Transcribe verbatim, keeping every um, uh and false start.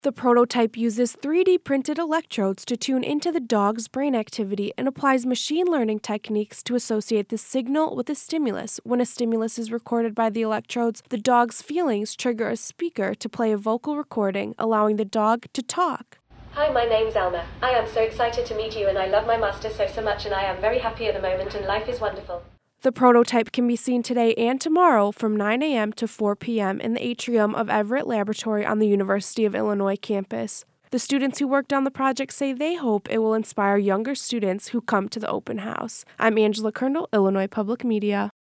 The prototype uses three D printed electrodes to tune into the dog's brain activity and applies machine learning techniques to associate the signal with a stimulus. When a stimulus is recorded by the electrodes, the dog's feelings trigger a speaker to play a vocal recording, allowing the dog to talk. Hi, my name's Elma. I am so excited to meet you, and I love my master so, so much, and I am very happy at the moment, and life is wonderful. The prototype can be seen today and tomorrow from nine a.m. to four p.m. in the atrium of Everett Laboratory on the University of Illinois campus. The students who worked on the project say they hope it will inspire younger students who come to the open house. I'm Angela Kernel, Illinois Public Media.